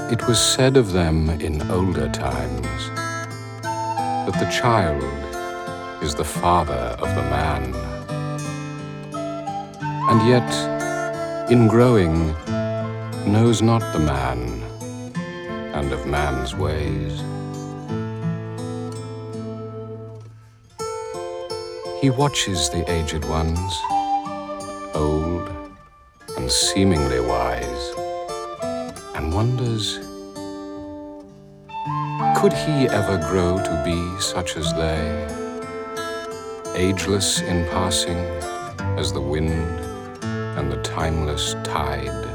It was said of them in older times that the child is the father of the man. And yet, in growing, knows not the man and of man's ways. He watches the aged ones, old and seemingly wise, and wonders, could he ever grow to be such as they, ageless in passing as the wind and the timeless tide?